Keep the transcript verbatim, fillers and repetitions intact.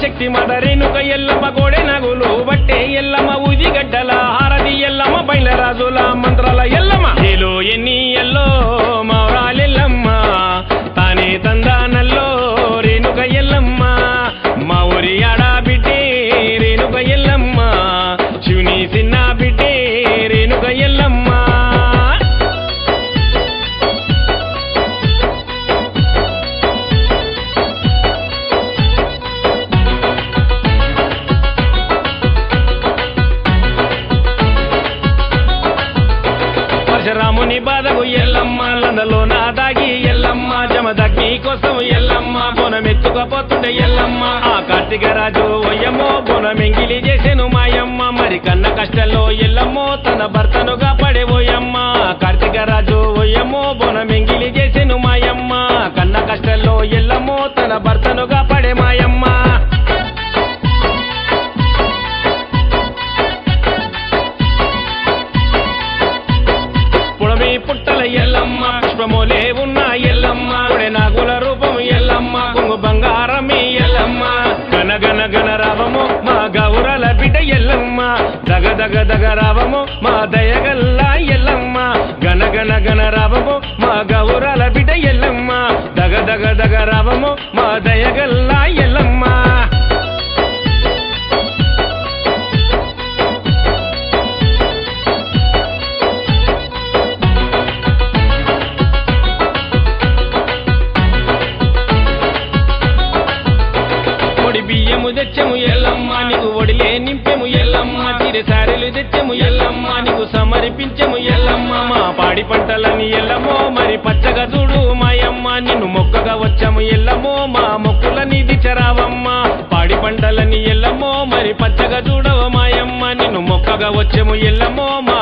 శక్తి మాత రేణుక ఎల్లమ్మ గోడె నగులు బట్టే ఎల్లమ్మ ఊది గడ్డల హారతి ఎల్లమ్మ బయల రాజుల మంత్రాల ఎల్లమ్మ ఏలో ఎన్ని ఎల్లో మౌరాలెల్లమ్మ తానే తందానల్లో రేణుక ఎల్లమ్మ మా ఊరి ఆడా బిడ్డే రేణుక ఎల్లమ్మ శివుని చిన్న బిడ్డే రేణుక ఎల్లమ్మ రాముని బాధకు ఎల్లమ్మ లందలో నా దాగి ఎల్లమ్మ జమదగ్ని కోసం ఎల్లమ్మ బోనమెత్తుకపోతుండే ఎల్లమ్మ ఆ కార్తీక రాజు ఒయ్యమ్మో బోనమెంగిలి చేసెను మాయమ్మ మరి కన్న కష్టంలో ఎల్లమ్మో తన భర్తనుగా పడే ఓయమ్మ కార్తీక రాజు ఒయ్యమ్మో బోనమెంగిలి చేసెను మాయమ్మ కన్న కష్టంలో ఎల్లమ్మో తన భర్తనుగా పడే మాయమ్మ పుట్టల ఎల్లమ్మ పుష్పములే ఉన్న ఎల్లమ్మ నాగుల రూపం ఎల్లమ్మ కొంగు బంగారమే ఎల్లమ్మ గన గన గన రావము మా గౌరల బిడ్డ ఎల్లమ్మ దగ దగ దగ రావము మా దయగల్లా ఎల్లమ్మ గన గన గన రావము మా గౌరల బిడ్డ ఎల్లమ్మ దగ దగ దగ రావము మా దయగల్లా ఎల్లమ్మ బియ్యము తెచ్చము ఎల్లమ్మ నీకు ఒడిలే నింపెము ఎల్లమ్మ చిరి సారెలు తెచ్చము ఎల్లమ్మ నీకు సమర్పించము ఎల్లమ్మ మా పాడి పంటలని ఎల్లమ్మో మరి పచ్చగా చూడు మాయమ్మ నిన్ను మొక్కగా వచ్చాము ఎల్లమ్మో మా మొక్కులని దిచరావమ్మ పాడి పంటలని ఎల్లమ్మో మరి పచ్చగా చూడవ మాయమ్మ నిన్ను మొక్కగా వచ్చాము ఎల్లమ్మో మా